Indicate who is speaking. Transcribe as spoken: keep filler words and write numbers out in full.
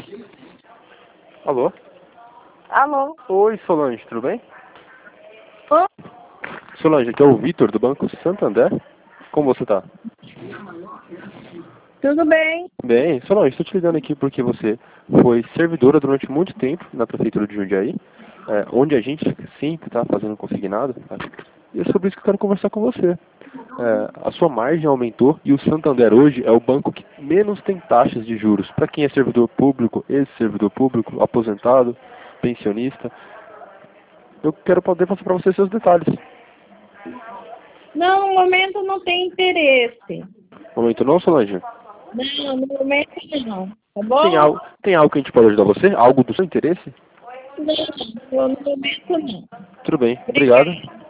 Speaker 1: Alô?
Speaker 2: Alô?
Speaker 1: Oi, Solange, tudo bem?
Speaker 2: Ô,
Speaker 1: Solange, aqui é o Vitor, do Banco Santander. Como você tá?
Speaker 2: tudo bem?
Speaker 1: Bem, Solange, estou te ligando aqui porque você foi servidora durante muito tempo na Prefeitura de Jundiaí, é, onde a gente sempre está fazendo consignado. Tá? E é sobre isso que eu quero conversar com você. É, a sua margem aumentou e o Santander hoje é o banco que menos tem taxas de juros. Para quem é servidor público, ex-servidor público, aposentado, pensionista. Eu quero poder passar para você seus detalhes.
Speaker 2: Não, no momento não tem interesse.
Speaker 1: Momento não, Solange?
Speaker 2: Não, no momento não. Tá
Speaker 1: Tem
Speaker 2: bom?
Speaker 1: algo, tem algo que a gente pode ajudar você? Algo do seu interesse?
Speaker 2: Não, no momento não.
Speaker 1: Tudo bem, obrigado.
Speaker 2: Obrigada.